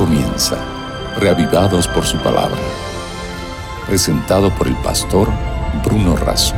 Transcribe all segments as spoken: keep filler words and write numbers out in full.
comienza, reavivados por su palabra. Presentado por el pastor Bruno Razo.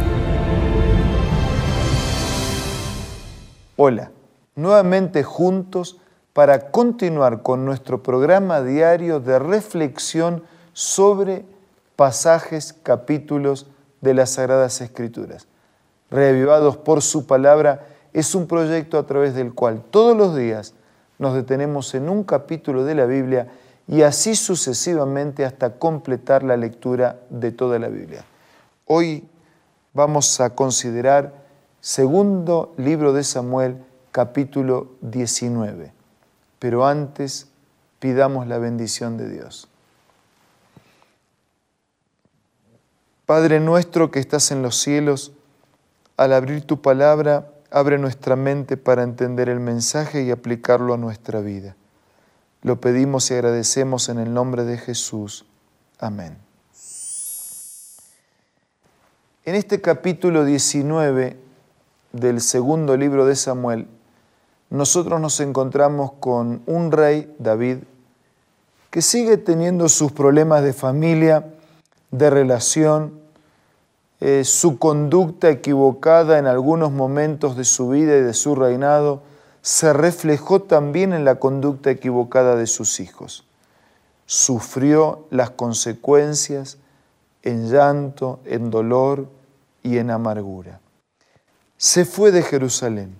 Hola, nuevamente juntos para continuar con nuestro programa diario de reflexión sobre pasajes, capítulos de las Sagradas Escrituras. Reavivados por su palabra es un proyecto a través del cual todos los días nos detenemos en un capítulo de la Biblia y así sucesivamente hasta completar la lectura de toda la Biblia. Hoy vamos a considerar segundo libro de Samuel, capítulo diecinueve. Pero antes pidamos la bendición de Dios. Padre nuestro que estás en los cielos, al abrir tu palabra, abre nuestra mente para entender el mensaje y aplicarlo a nuestra vida. Lo pedimos y agradecemos en el nombre de Jesús. Amén. En este capítulo diecinueve del segundo libro de Samuel, nosotros nos encontramos con un rey, David, que sigue teniendo sus problemas de familia, de relación, eh, su conducta equivocada en algunos momentos de su vida y de su reinado se reflejó también en la conducta equivocada de sus hijos. Sufrió las consecuencias en llanto, en dolor y en amargura. Se fue de Jerusalén.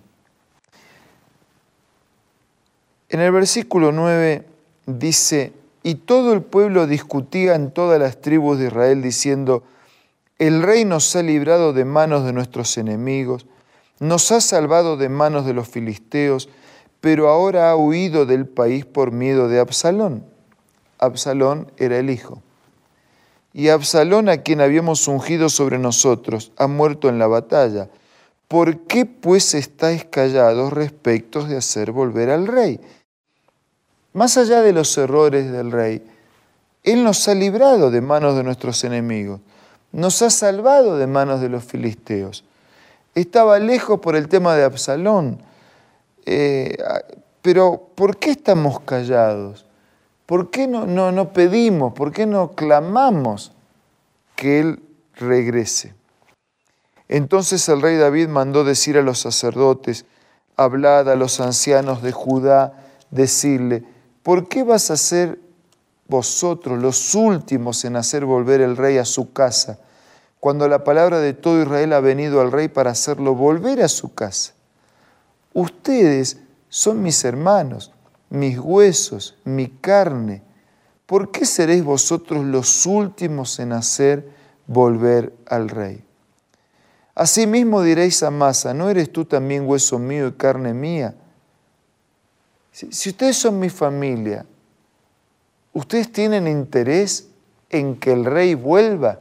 En el versículo nueve dice: y todo el pueblo discutía en todas las tribus de Israel diciendo: el rey nos ha librado de manos de nuestros enemigos, nos ha salvado de manos de los filisteos, pero ahora ha huido del país por miedo de Absalón. Absalón era el hijo. Y Absalón, a quien habíamos ungido sobre nosotros, ha muerto en la batalla. ¿Por qué pues estáis callados respecto de hacer volver al rey? Más allá de los errores del rey, él nos ha librado de manos de nuestros enemigos, nos ha salvado de manos de los filisteos. Estaba lejos por el tema de Absalón, eh, pero ¿por qué estamos callados? ¿Por qué no, no, no pedimos? ¿Por qué no clamamos que él regrese? Entonces el rey David mandó decir a los sacerdotes: hablad a los ancianos de Judá, decirle: ¿por qué vas a ser vosotros los últimos en hacer volver el rey a su casa, cuando la palabra de todo Israel ha venido al rey para hacerlo volver a su casa? Ustedes son mis hermanos, mis huesos, mi carne. ¿Por qué seréis vosotros los últimos en hacer volver al rey? Asimismo diréis a Amasa: ¿no eres tú también hueso mío y carne mía? Si, si ustedes son mi familia, ¿ustedes tienen interés en que el rey vuelva?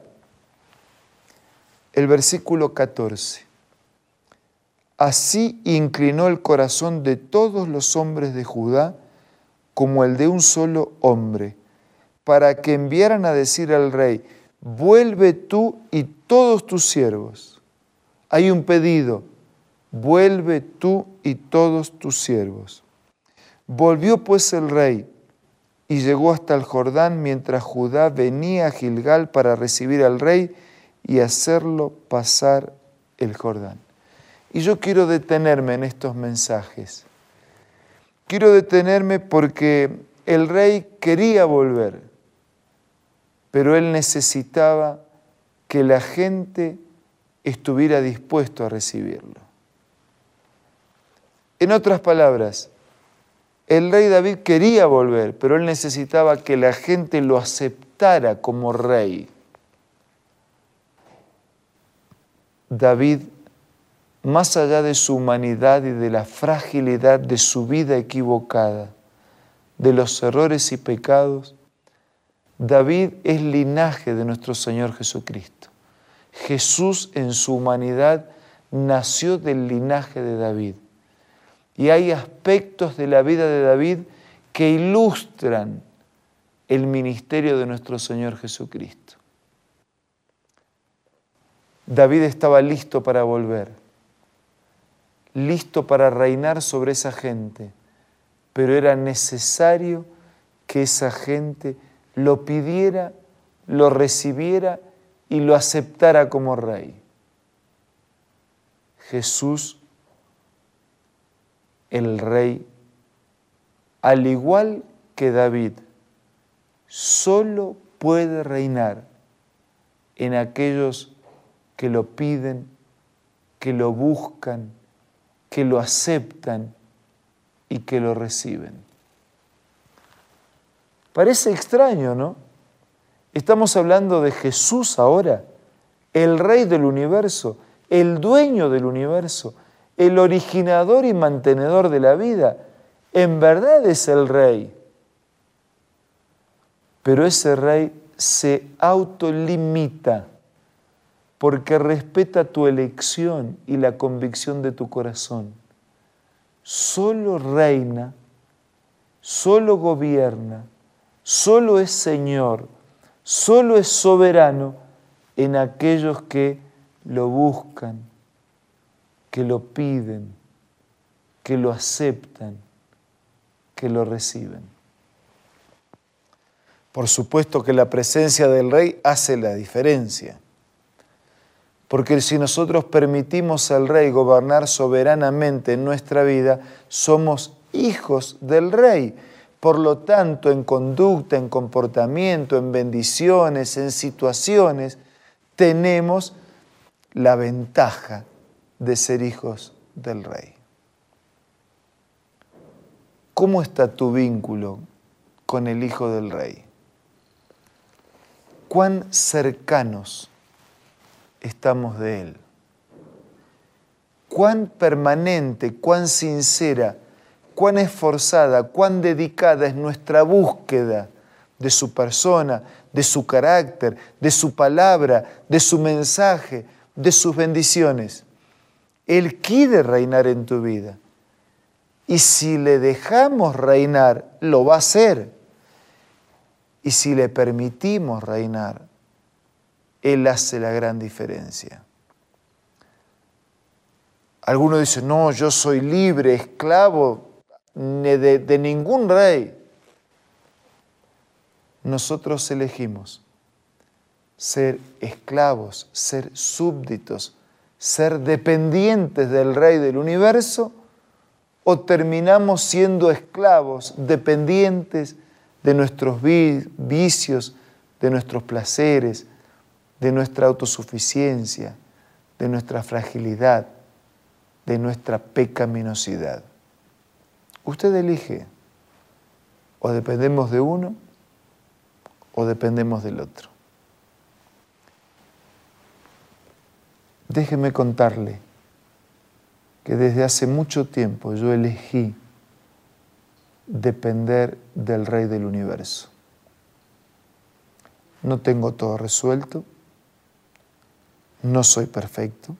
El versículo catorce. Así inclinó el corazón de todos los hombres de Judá como el de un solo hombre, para que enviaran a decir al rey: vuelve tú y todos tus siervos. Hay un pedido: vuelve tú y todos tus siervos. Volvió pues el rey y llegó hasta el Jordán mientras Judá venía a Gilgal para recibir al rey y hacerlo pasar el Jordán. Y yo quiero detenerme en estos mensajes. Quiero detenerme porque el rey quería volver, pero él necesitaba que la gente estuviera dispuesto a recibirlo. En otras palabras, el rey David quería volver, pero él necesitaba que la gente lo aceptara como rey. David, más allá de su humanidad y de la fragilidad de su vida equivocada, de los errores y pecados, David es linaje de nuestro Señor Jesucristo. Jesús en su humanidad nació del linaje de David. Y hay aspectos de la vida de David que ilustran el ministerio de nuestro Señor Jesucristo. David estaba listo para volver, listo para reinar sobre esa gente, pero era necesario que esa gente lo pidiera, lo recibiera y lo aceptara como rey. Jesús, el rey, al igual que David, solo puede reinar en aquellos que lo piden, que lo buscan, que lo aceptan y que lo reciben. Parece extraño, ¿no? Estamos hablando de Jesús ahora, el Rey del universo, el dueño del universo, el originador y mantenedor de la vida. En verdad es el Rey. Pero ese Rey se autolimita porque respeta tu elección y la convicción de tu corazón. Solo reina, solo gobierna, solo es Señor, solo es soberano en aquellos que lo buscan, que lo piden, que lo aceptan, que lo reciben. Por supuesto que la presencia del Rey hace la diferencia, porque si nosotros permitimos al Rey gobernar soberanamente en nuestra vida, somos hijos del Rey. Por lo tanto, en conducta, en comportamiento, en bendiciones, en situaciones, tenemos la ventaja de ser hijos del Rey. ¿Cómo está tu vínculo con el Hijo del Rey? ¿Cuán cercanos estamos de Él? ¿Cuán permanente, cuán sincera, cuán esforzada, cuán dedicada es nuestra búsqueda de su persona, de su carácter, de su palabra, de su mensaje, de sus bendiciones? Él quiere reinar en tu vida. Y si le dejamos reinar, lo va a hacer. Y si le permitimos reinar, Él hace la gran diferencia. Algunos dicen, no, yo soy libre, esclavo de, de ningún rey. Nosotros elegimos ser esclavos, ser súbditos, ser dependientes del Rey del universo, o terminamos siendo esclavos, dependientes de nuestros vicios, de nuestros placeres, de nuestra autosuficiencia, de nuestra fragilidad, de nuestra pecaminosidad. Usted elige, o dependemos de uno o dependemos del otro. Déjeme contarle que desde hace mucho tiempo yo elegí depender del Rey del universo. No tengo todo resuelto, no soy perfecto,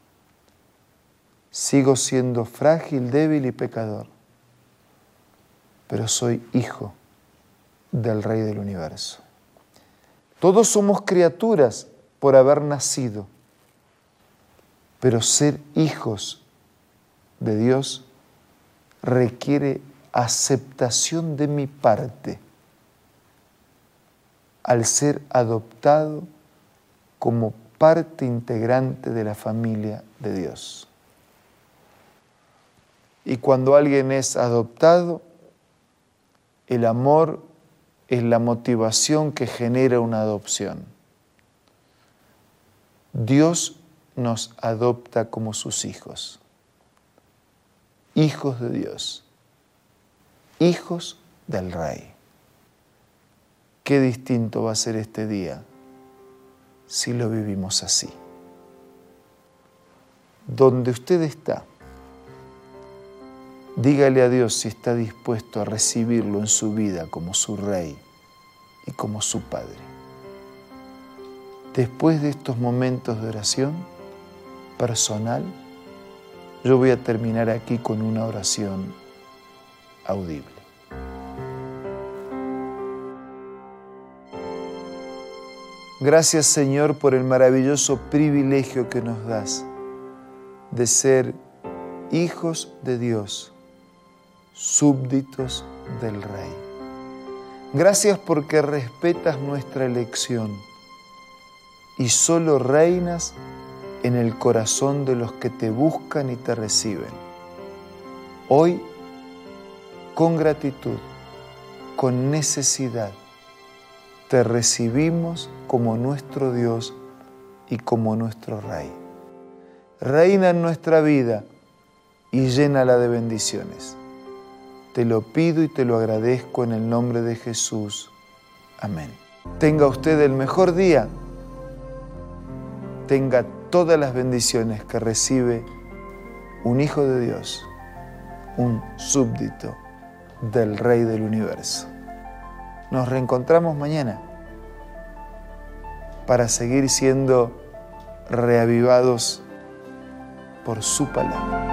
sigo siendo frágil, débil y pecador, pero soy hijo del Rey del universo. Todos somos criaturas por haber nacido, pero ser hijos de Dios requiere aceptación de mi parte al ser adoptado como parte integrante de la familia de Dios. Y cuando alguien es adoptado, el amor es la motivación que genera una adopción. Dios nos adopta como sus hijos. Hijos de Dios. Hijos del Rey. Qué distinto va a ser este día si lo vivimos así. Donde usted está, dígale a Dios si está dispuesto a recibirlo en su vida como su Rey y como su Padre. Después de estos momentos de oración personal, yo voy a terminar aquí con una oración audible. Gracias, Señor, por el maravilloso privilegio que nos das de ser hijos de Dios, súbditos del Rey. Gracias porque respetas nuestra elección y solo reinas en el corazón de los que te buscan y te reciben. Hoy, con gratitud, con necesidad, te recibimos como nuestro Dios y como nuestro Rey. Reina en nuestra vida y llénala de bendiciones. Te lo pido y te lo agradezco en el nombre de Jesús. Amén. Tenga usted el mejor día. Tenga todas las bendiciones que recibe un hijo de Dios, un súbdito del Rey del Universo. Nos reencontramos mañana para seguir siendo reavivados por su palabra.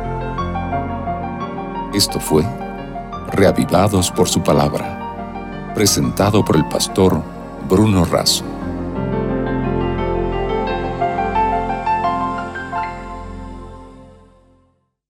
Esto fue Reavivados por su palabra, presentado por el pastor Bruno Razo.